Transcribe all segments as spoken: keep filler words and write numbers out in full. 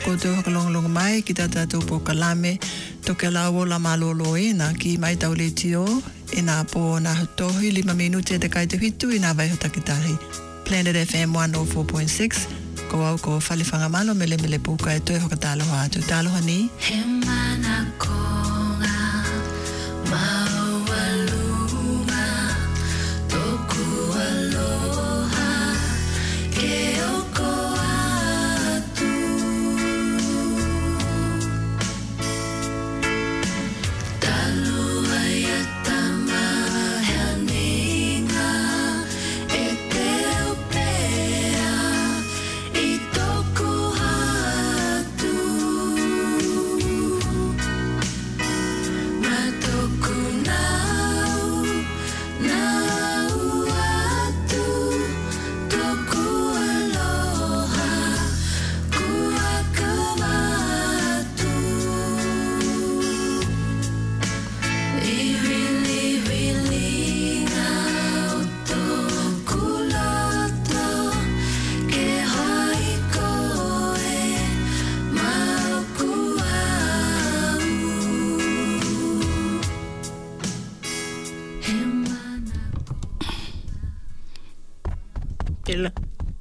whakoutou hakalongalonga mai ki tata tōpō kalame toke lawo la malolo e na ki mai tau le tio e nā pō nā hutohi lima minute te kai te hitu i nā vai hutakitahi. Planet F M one oh four point six ko au ko whalewhanga malo mele mele puka e toi hokataloha atu. Taloha ni? He mana konga maualunga toku aloha ke oko atu talua yatama haninga e te upea i toku atu matoku nau nau atu toku aloha kua kawatu iwili wili ngau toku loto ke hai koe mauku au he mana Pela.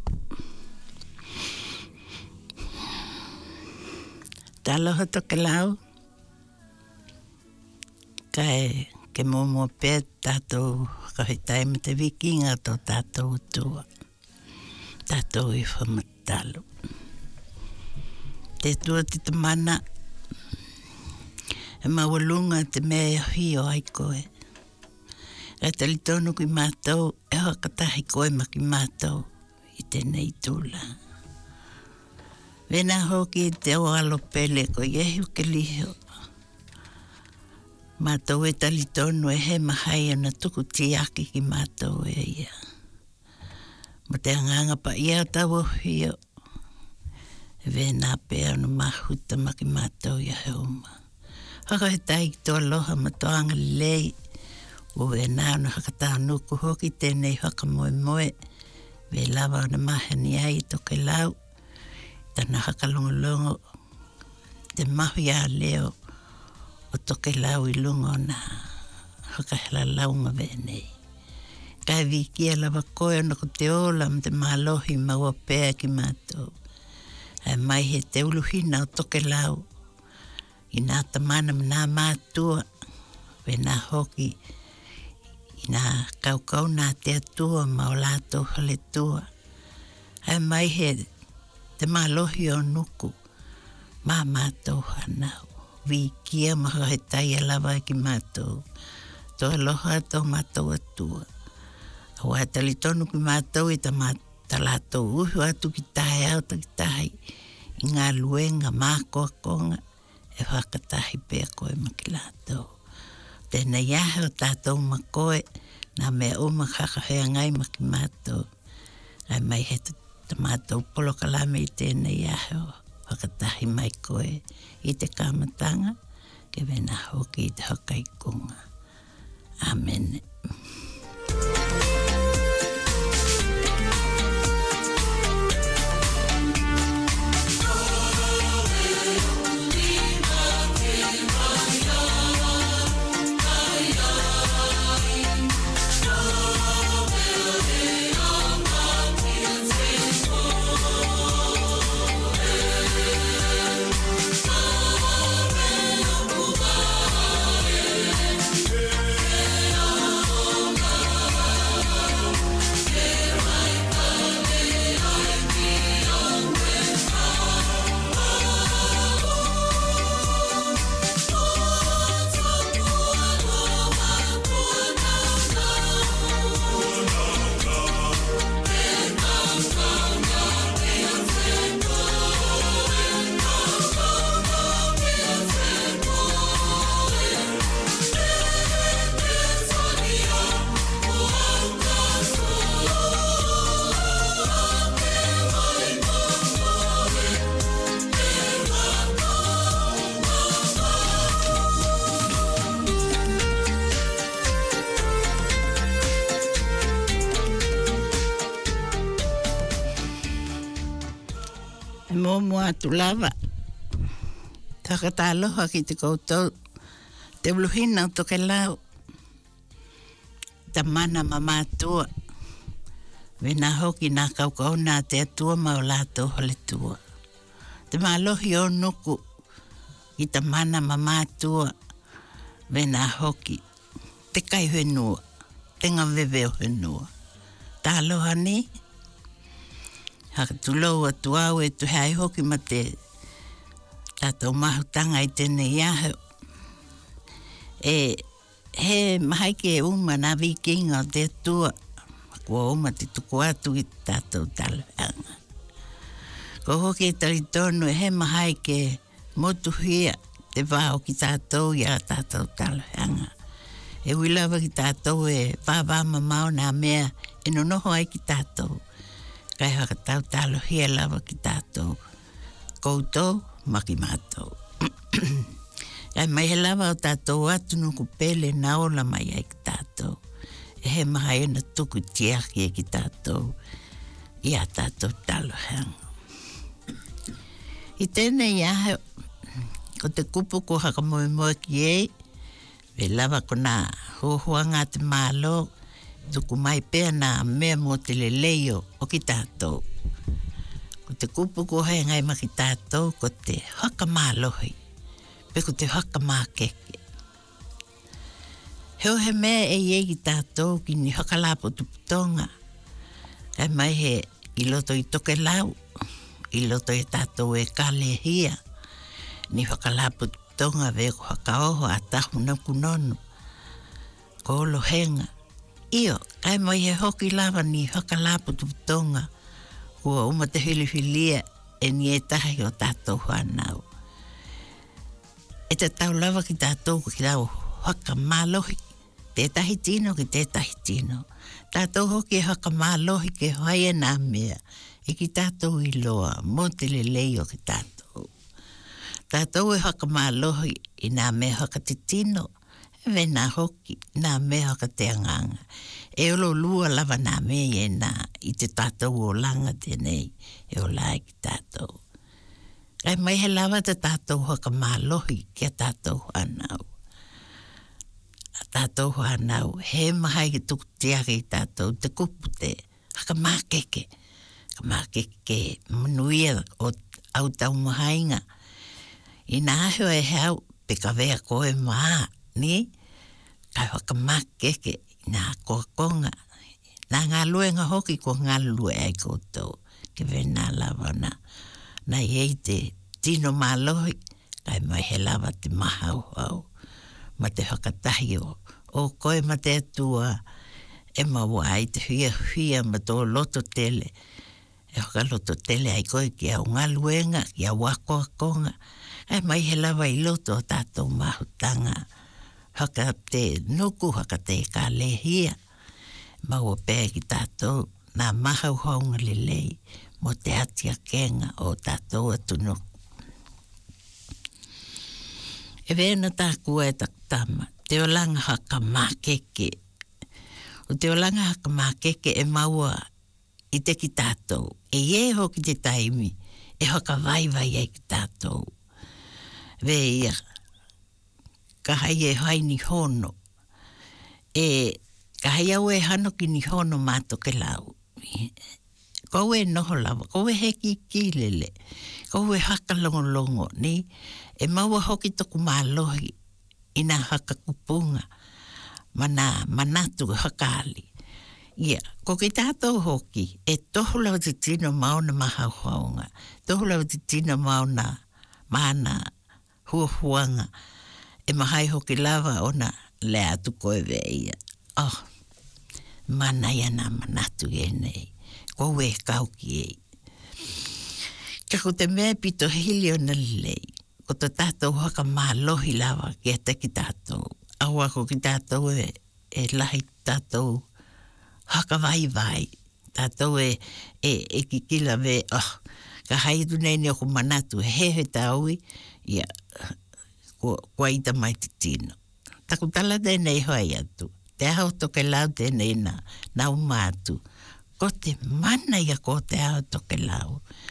Taloha toke lau. Kai ke momo pe tātou kahitai me te vikinga tō tātou tua. Tātou i whamatalo. Te tua te te mana. E mawalunga te mea hio ai koe. E te li tonu ki mātou e hakatahi koe ma ki mātou i tēnei tūla. Vena hoki e te o alo pele ko iehu ke liho. Mātou e tali tonu e he mahai ana tuku tiaki ki mātou e ia. Mo te anganga pa ia tau o hio. E vena pēr no mahuta ma ki mātou ia he uma. Haka he tai ki tō aloha ma tō anga lei. O e nāna hakatā nuku hoki tēnei haka moe moe. Ve lawa na mahani ai toke lau. Tana hakalongolongo. Te mahu ia leo. O toke lau i lungo na hakahela launga venei. Kai vikia lawa koe ona ko te ola ma te mahalohi maua pēa ki mātou. Ai mai he te uluhina o toke lau. I nā tamana ma nā mātua. Ve nā hoki. I nā kaukau nā te atua ma o lātou hale tua. Ai mai he te mahalohi o nuku. Mā mātou hanau. Vi kia maha he tai alawa ki mātou. Tō aloha tō mātou atua. Au a tali tonu ki mātou i ta māta lātou uhu atu ki tahe au ta ki tahe. I ngā luenga mākoa konga e whakatahi pēr koe ma ki lātou. Tēnei ahe o tātou makoe nā mea uma kakahea ngai ma ki mātou. Ai mai he ta mātou polo kalame i tēnei ahe o whakatahi mai koe i te kamatanga ke vena hoki i te hakaikunga. Amen. oh E mo mo atu lava. Takataloha ki te koutou. Te uluhina o toke lau. Ta mana mamatua. Vena hoki nā kaukau nā te atua mau lātou hole tua. Te malohi o nuku i ta mana mamatua. Vena hoki. Te kai whenua. Te ngawewe o whenua. Tā aloha ni. Haka tulou atu au e tu hei hoki ma te tātou mahutanga i tene iaho. E he mahaike e uma nā vikinga o te atua. Kua uma te tuku atu i tātou talanga. Ko hoki e taritonu e he mahaike motu hia te wāo ki tātou i a tātou talanga. E wilawa ki tātou e wāwāma mau nā mea e no noho ai ki tātou. Kai haka tau talo hia lawa ki tātou. Koutou, maki mātou. Kai mai he lawa o tātou atu nuku pele na ola mai ai ki tātou. E he maha e na tuku tiaki e ki tātou. I a tātou talo hanga. I tēnei ahe, ko te kupu ko haka moe moe ki ei, ve lawa ko nā hohoanga te mālo, tuku mai pēr nā mea mo te leleio o ki tātou. Ko te kupu ko hei ngai ma ki tātou, ko te haka mālohi, pe ko te haka mākeke. Heo he mea e iei ki tātou ki ni haka lapo tuputonga. Kai mai he i loto i toke lau, i loto i tātou e kale hia. Ni haka lapo tuputonga ve ko haka oho a tahu na kunono. Ko olo henga. Iyo, kai mai he hoki lava ni haka lapo tuputonga. Kua uma te hilihilia e ni e tahi o tātou whanau. E te tau lava ki tātou ki lau haka mālohi. Tētahi tino ki tētahi tino. Tātou hoki e haka mālohi ke hoia nā mea. E ki tātou i loa, mo te leleo ki tātou. Tātou e haka mālohi i nā mea haka te tino. E ve nā hoki, nā mea haka te anganga. E olo lua lava nā mea e nā i te tātou o langa tenei. E o lai ki tātou. Kai mai he lava te tātou haka mālohi ki a tātou anau. Tātou whanau, he mahai ki tuku tiaki tātou, te kupu te haka mākeke. Haka mākeke ke manuia o au tau mahainga. I nā aheo e hau, pe ka vea koe maa, ni? Kai haka mākeke, i nā kokonga. Nā ngā luenga hoki ko ngā lue ai koutou. Ke vena lava na, na iei te tino mālohi, kai mai he lava te mahau au. Ma te hakatahi o, o koe ma te atua e mawai te hia hia ma tō loto tele. E haka loto tele ai koe ki au ngā luenga, ki au wakoa konga. E mai he lawa i loto o tātou mahutanga. Haka te nuku, haka te ka lehia. Mau o pē ki tātou, nā mahau haunga lelei, mo te atia kenga o tātou atu nuku. E vena tā kua e takutama, te olanga haka mākeke. O te olanga haka mākeke e maua i te ki tātou. E ie hoki te taimi, e haka vai vai e ki tātou. Ve ia, ka hai e hai ni hono. E, ka hai au e hano ki ni hono mātoke lau. Kou e noho lava, kou e heki ki lele. Kou e haka longo longo, ni? E maua hoki toku mālohi i nā haka kupunga. Mana, manatu hakali. Ia, ko ki tātou hoki, e tohu lau te tino mauna mahau haunga. Tohu lau te tino mauna mana huahuanga. E mahai hoki lava ona le atu koe veia. Oh, mana ia nā manatu e nei. Ko e kauki ei. Kako te mea pito hili o na lei. Ko to tātou haka mālohi lawa ki a te ki tātou. Aua ko ki tātou e, e lahi tātou haka vai vai. Tātou e, e, e ki kila ve, oh, ka haitu nei ni o ko manatu, he he tāui, ia, ko, ko aita mai te tino. Taku tala tēnei hoi atu. Te aho toke lau tēnei na, na umātu. Ko te mana ia ko te aho toke lau.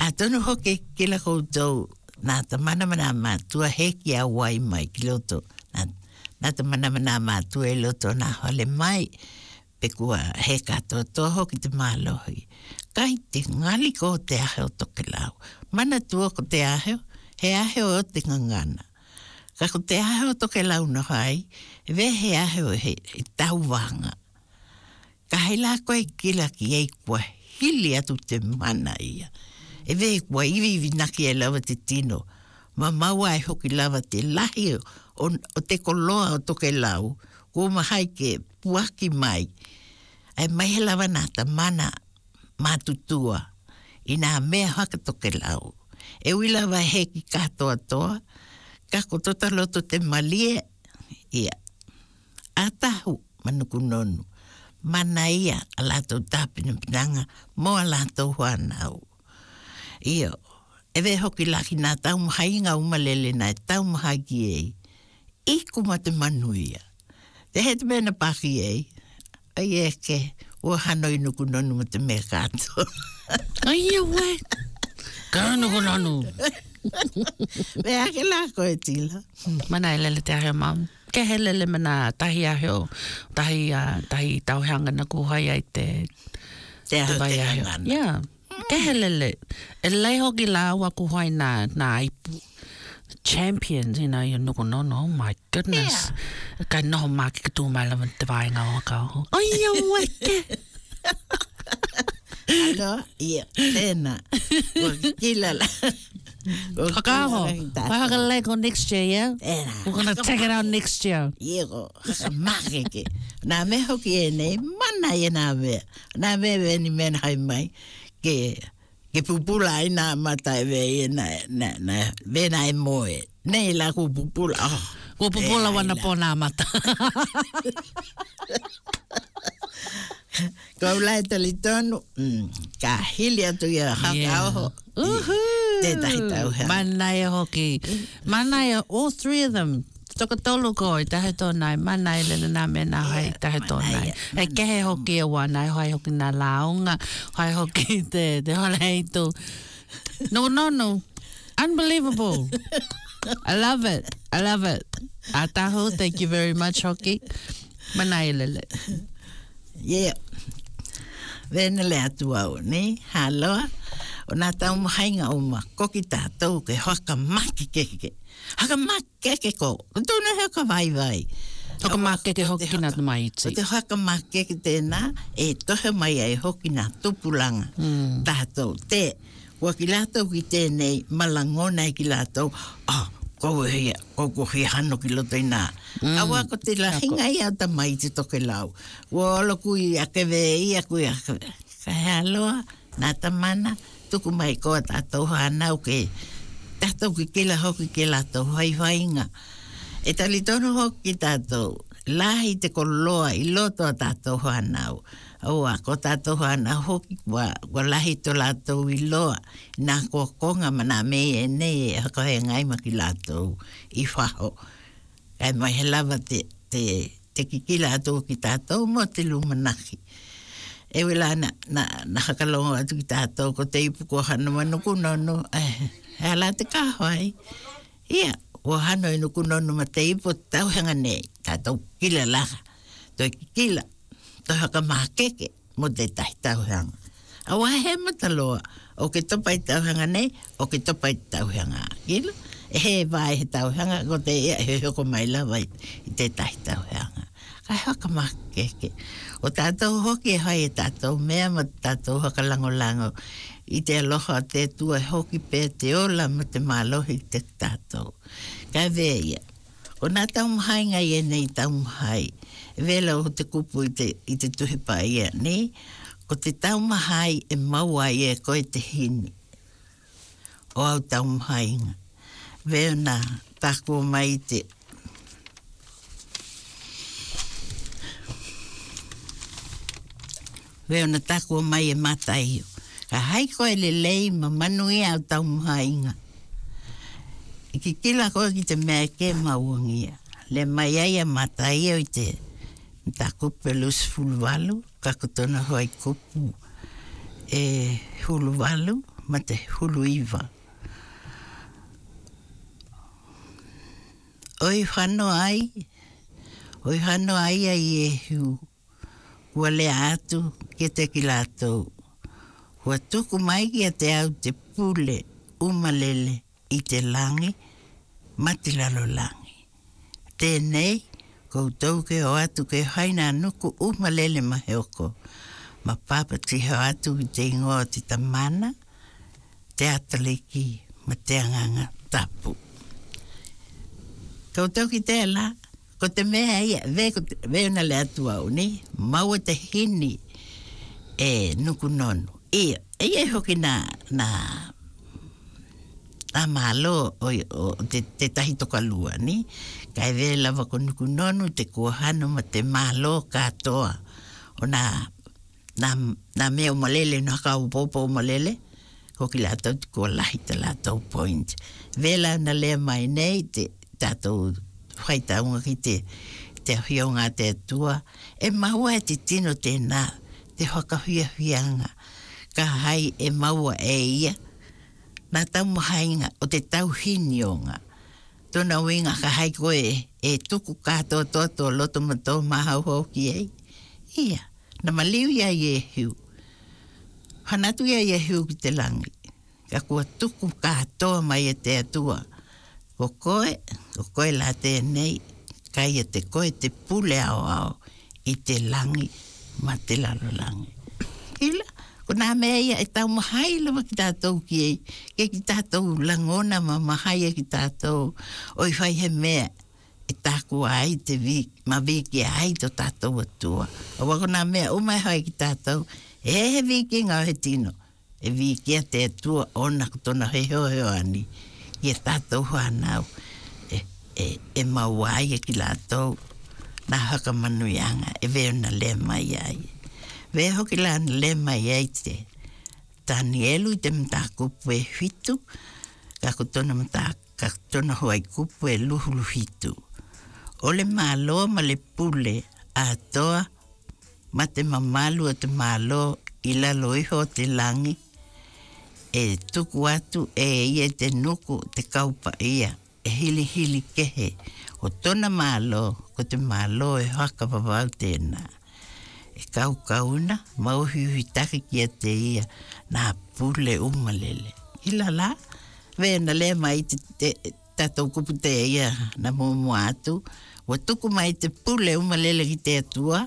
A tono hoke ke la koutou nā ta mana mana mātua heki a wai mai ki loto. Nā, nā ta mana mana mātua e loto nā hole mai pe kua he katoa toho ki te mālohi. Kai te ngali ko te aheo toke lau. Mana tua ko te aheo, he aheo o te ngangana. Ka ko te aheo toke lau no hai, ve he aheo he, he tauwanga. Ka he la koe kila ki ei kua hili atu te mana ia. E ve kua iwi iwi naki e lawa te tino. Ma maua e hoki lawa te lahi o, o te koloa o toke lau. Ko mahai ke puaki mai. Ai mai he lawa nā ta mana mātutua. I nā mea haka toke lau. E wila wa heki katoa toa. Kako tota loto te malie. Ia. Atahu manuku nonu. Mana ia a lātou tāpina pinanga. Mo a lātou whanau. Ia. Ewe hoki laki nā tau mahai ngā umalele nā tau mahai ki ei. Iku ma te manuia. Te he te mena paki ei. Ai e ke. Ua hanoi nuku nonu ma te mea kātou. Ai e wai. Ka nuku nonu. Me ake la koe tila. Mana e lele te aheo mam. Ke he lele mana tahi aheo. Tahi, uh, tahi tauhanga na kuhai ai te... Te aheo te aheo. ngana. Yeah. Ke he lele. E lei hoki la ua kuhai na, na aipu. Champions, you know, you nuku nono. Oh my goodness. Yeah. Kai noho maki ka tūmai lawa te vaenga o kau. Ai e wai ke. Alo, ia, tēnā. Ua kila la. Kakaho. Kai haka lego next year, yeah? Tēnā. We're gonna take it out next year. Ia ko, haka makeke. Nā me hoki e nei, mana e nā mea. Nā mea veni mena hai mai, ke, ke pupula ai nā mata e vei e nā, nā, nā, vena e moe. Nei la ku pupula. Oh, Kua pupula wana po nā mata. Kau lai tali tonu, mm, ka hili atu ia haka oho. Uhu. Tētahi tau hea. Mana e hoki. Mana e, all three of them. Toka tolu ko i tahe tōnai. Mana e lele nā mena hai tahe tōnai. Hei kehe hoki e wana, hai hoki nā launga, hai hoki te, te hole heitu. No, no, no. Unbelievable. I love it. I love it. Ataho, thank you very much, hoki. Mana e lele. Yeah. Vena le atu au, ne? Haloa. O nā tau mahainga o ma koki tātou ke haka maki keke. Haka maki keke ko. Tūna haka vai vai. Haka maki keke hoki nā tu mai iti. O te haka maki keke tēnā, e tohe mai ai hoki nā tupulanga. Mm. Tātou te. Kua ki lātou ki tēnei malangona ki lātou. Ah, kou e hea, kou ko hea hano ki loto i nā. Mm. Awa ko te la hinga i au ta mai te toke lau. Ua olo kui akewe i a kui akewe. Ka hea loa, nā ta mana, tuku mai koa tātou hanau ke tātou ki kila hoki ke lātou hai wainga. E tali tono hoki tātou, lahi te koloa i loto a tātou hanau. Aua, ko tātou hanau hoki wa, wa lahi to lātou i loa. Nā kua konga mana me e nei e haka he ngai maki lātou i whaho. Kai mai he lava te, te, te kikila atu ki tātou mo te lumanaki. E wila na, na, na hakalongo atu ki tātou ko te ipu ko hana manuku nono. Eh, e ala te kahoi. Ia, o hano i nuku nono ma te ipu tau hanga nei. Tātou kila laga. Toi kikila. Toi haka mahakeke mo te tahi tau hanga. Awa he mataloa. O ke topai tau hanga nei, o ke topai tau hanga. Kila. E he vai he tau hanga, ko te ia he hoko mai lawa i te tahi tau hanga. Kai haka mahakeke. O tātou hoki e hai e tātou mea ma tātou haka lango lango. I te aloha te tua hoki pē te ola ma te mālohi te tātou. Kai veia. O nā tau mahai ngai e nei tau mahai. Vela o te kupu i te, i te tuhipa ia nei. Ko te tau mahai e maua i e koe te hini. O au tau mahai nga. Vea nā tākua mai te... Veo na tākua mai e mata iyo. Ka hai koe le lei ma manu i au tau mahainga. I ki kila koe ki te mea ke mauangia. Le mai ai a mata iyo i te ta kupe lus fuluwalu. Ka kutona hoi kupu e huluwalu ma te hulu iwa. Oi whano ai, oi whano ai ai e hu, ua le atu ke te ki lātou. Ua tuku mai ki a te au te pule umalele i te langi, ma te lalo langi. Tēnei, koutou ke o atu ke haina nuku umalele ma heoko. Ma papa ti heo atu ki te ingoa te tamana, te ataleki, ma te anganga tapu. Koutou ki te la, ko te mea ia, ve, ve una le atu au ni, maua te hini e nuku nonu. Ia, ia hoki na, na, na malo o, o te, te tahi toka lua ni, kai ve lava ko nuku nonu, te kuahano ma te malo katoa, o na, na, na mea umalele, na haka upopo umalele, ko ki la tau te kua lahi te la tau point. Vela na lea mai nei, te tātou whaitaunga ki te, te hionga te atua, e maua e te tino tēnā, te whakahia hianga, ka hai e maua e ia, nā tau mahainga o te tau hinionga, tōna winga ka hai koe e tuku kātoa tōtoa loto mato mahau hoki ei, ia, na maliu ia i e hiu, hanatu ia i e hiu ki te langi, ka kua tuku kātoa mai e te atua, ko koe, ko koe la tēnei, kai e te koe te pule ao ao i te langi, ma te lalo langi. Hila, ko nā mea ia e tau mahai lawa ki tātou ki ei, ke ki tātou langona ma mahai e ki tātou, oi whai he mea, e tāku ai te vi, ma viki ai to tātou atua. O wako nā mea, o mai hai ki tātou, e he viki ngau he tino, e viki a te atua, ona kutona he heo heo ani, i e tātou whanau, e, e, e mauai e ki lātou, nā haka manuianga, e veo na le mai ai. Veo hoki la na le mai ai te, tāni elu i te mta kupu e hitu, ka kutona mta, ka kutona huai kupu e luhulu hitu. O le māloa ma le pule, a toa, ma te mamalu o te māloa, i lalo iho te langi, e tuku atu e ia te nuku te kaupa ia, e hili hili kehe, o tona malo, ko te malo e haka wawau tēnā. E kau kauna, mauhi hui take ki a te ia, nā pule umalele. Hila la, vena le mai te, te tatou kupu te ia, na momo atu, o tuku mai te pule umalele ki te atua,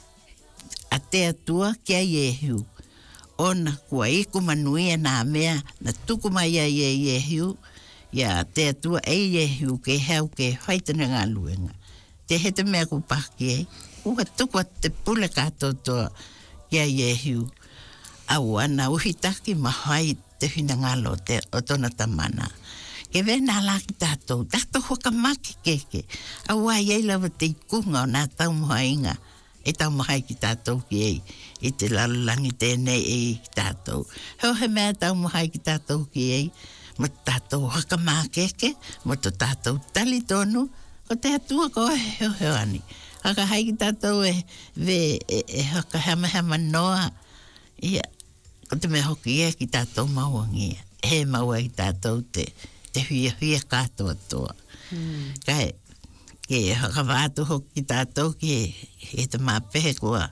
a te atua kia i e hiu. Ona kua iku manuia nā mea, na tuku mai a i e hiu, ia te atua e i e hiu ke hau ke whaitana ngā luenga. Te hete mea ku paki ei, ua tuku a te pule kātotoa kia i e hiu. Au ana uhitaki mahai te whina ngalo te o tona tamana. Ke vena laki tātou, tātou hoka maki keke. Au ai ei lawa te ikunga o nā tau mohainga. E tau mahai ki tātou ki ei, i te lalalangi tēnei e ki tātou. Heo he mea tau mahai ki tātou ki ei, ma tātou haka mākeke, ma to tātou tali tonu, ko te atua ko heo heo ani. Haka hai ki tātou e, ve, e, e haka hama hama noa, ia, ko te mea hoki e ki tātou mauangia, he maua ki tātou te, te huia huia kātoa toa. Mm. Kai, ke hakawātu hoki tātou ki e te māpehe kua.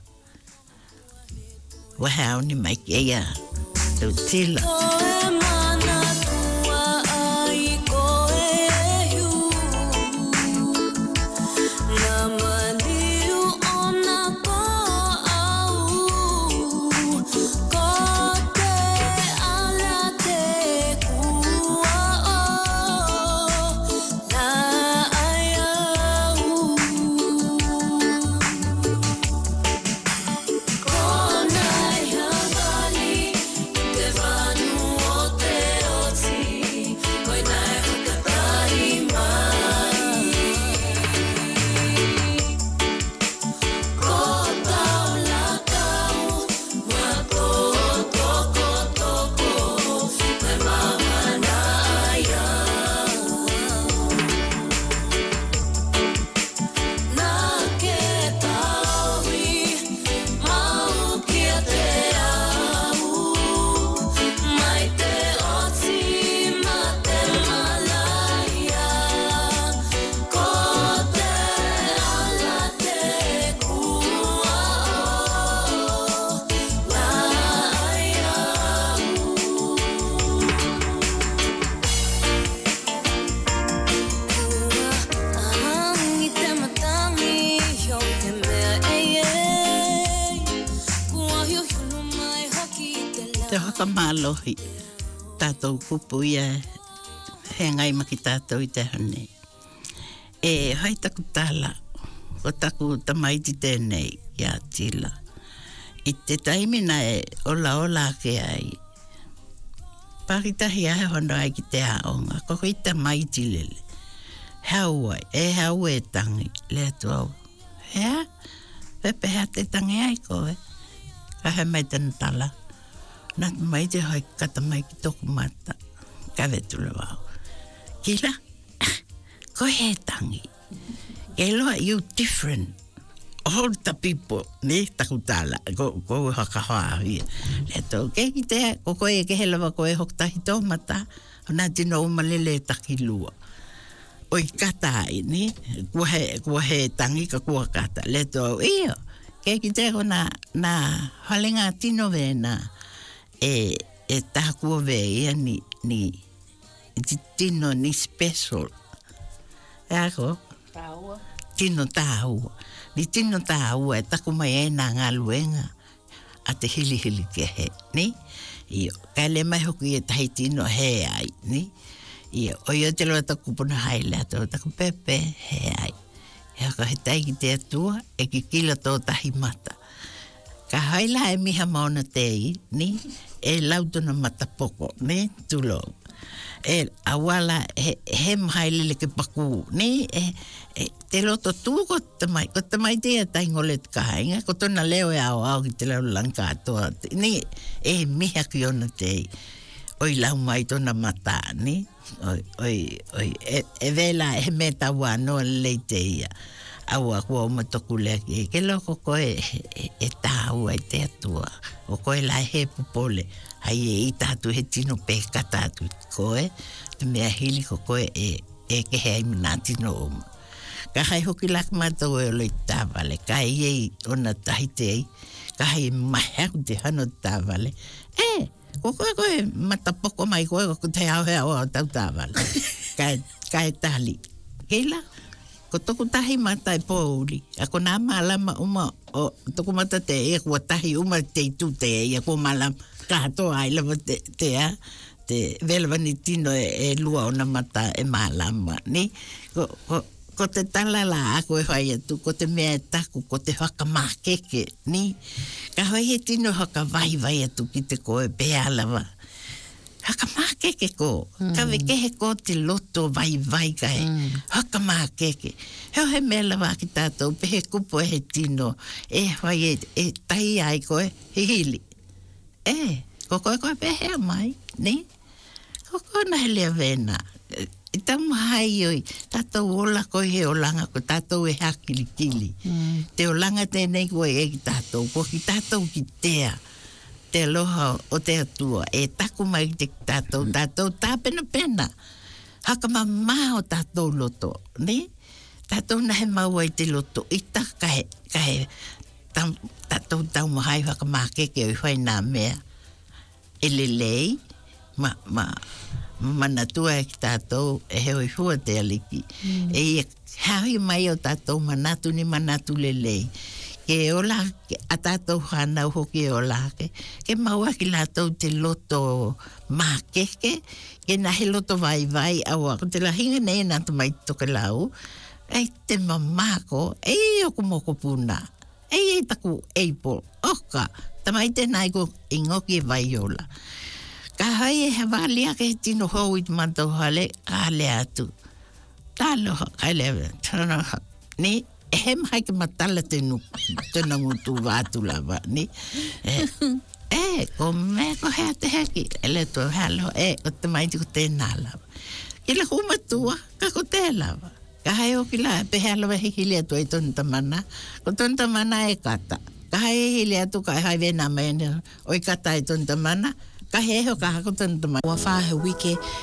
Wahau ni mai ki eia tau tila. Kona ia bali, te whanua alohi. Tātou kupu ia he ngai maki tātou I te hane. E hai taku tala, o taku tamaiti tēnei ia tila. I te taimina e ola ola ke ai. Pakitahi ahe hono ai ki te aonga, koko I te maiti lele. Hau ai, e hau e tangi, le tuau. Hea, pepe hea te tangi ai koe. Kahe mai tana tala. Nā mai te hoi kata mai ki toku mata. Kawe tule wau. Kila, ko he tangi. Ke loa, you different. All the people, ne, taku tala. Ko, ko haka hoa hia. Le tau, ke ki te, ko koe e ke he lawa koe hoktahi tō mata. Nā tino umalele taki lua. Oi kata ai, ne? Kua he, kua he tangi ka kua kata. Le tau, iyo. Ke ki te ko na, na halenga tino ve na e, e tākua ve ia ni, ni, ti tino ni special. Eko? Tāua. Tino tāua. Ni tino tāua e taku mai e nā ngā luenga a te hili hili ke he, ni? Iyo, kai le mai hoku e tahi tino he ai, ni? Iyo, o ia te loa taku puna haile ato, taku pepe he ai. Hea ka he taiki te atua, e ki kila tō tahi mata. Ka haila e miha maona te I, ni? E lautona mata poko, ni? Tulo. E awala he, he mahailele ke paku, ni? E, e te loto tū ko te mai, ko te mai te atai ngole te kahainga, ko tona leo e au au ki te lau langka atoa, ni? E miha ki ona te I. Oi lau mai tona mata, ni? Oi, oi, oi, e, e vela e me tawa noa lei te ia. Aua kua o matoku lea ki, ke loko koe e, e, e tāua I te atua. O koe la he pupole, hai e I tātu he tino pe katatu koe, te mea hili ko koe e, e ke hei mina tino oma. Ka hai hoki lak matau e oloi tāwale, ka hei ei ona tahi te ei, ka hei mahau te hano tāwale. E, ko koe koe matapoko mai koe ko te hau hea o tau tāwale. Ka, ka e tali. Keila, ko toku tahi mata e pōuri. Ako nā malama uma o toku mata te e kua tahi uma te tu te e a kua malama kātoa ai lava te, te a te velewa ni tino e, e lua o na mata e malama. Ni? Ko, ko, ko te talala ako e whai atu, ko te mea e taku, ko te whaka mākeke. Ni? Ka hoi he tino haka vai vai atu ki te koe pēa lava. Haka mākeke ko. Mm. Ka wekehe ko te loto vai vai kai. Mm. Haka mākeke. Heo he mea lawa ki tātou, pehe kupo e he tino. E whai e, e tai ai koe, he hili. E, ko koe koe pehe mai, ni? Ko koe na he lea vena. I tamu hai oi, tātou ola koe he olanga, ko tātou e hakili kili. Mm. Te olanga tēnei koe e ki tātou, ko ki tātou ki tea. Te aloha o te atua, e taku mai te tātou, tātou tāpena pena. Haka mamā o tātou loto, ne? Tātou nahe maua I te loto, I ta kahe, kahe, tam, tātou tau mahai haka mākeke o I whai nā mea. E lelei, ma, ma, manatua e ki tātou, e heo I hua te aliki. Mm. E ia haui mai o tātou manatu ni manatu lelei. Ke ola, ke a tātou whanau hoki e ola ke, ke maua ki lātou te loto mākeke, ke nahe loto vai vai awa, ko te lahinga nei nātu mai toke lau, ei te mamako, ei oku moko puna, ei ei taku eipo, oka, tamai te nai ko ingoki e vai ola. Ka hai e hawali ake he tino hou I te mantau hale, ka hale atu. Tālo, ka hale, tāno, ni, e he mai ke matala te nuku, te nangutu wātu lava, ni? E, e, ko me ko hea te heki, e le tō halo, e, o te maiti ko tēnā lava. Ke le humatua, ka ko tē lava. Ka hai o ki la, pe hea lava hihili atu ai tonu tamana, ko tonu tamana e kata. Ka hai hihili atu, ka hai vena mene, oi kata ai tonu tamana, ka he ho ka hako tonu tamana. Wa whahe wike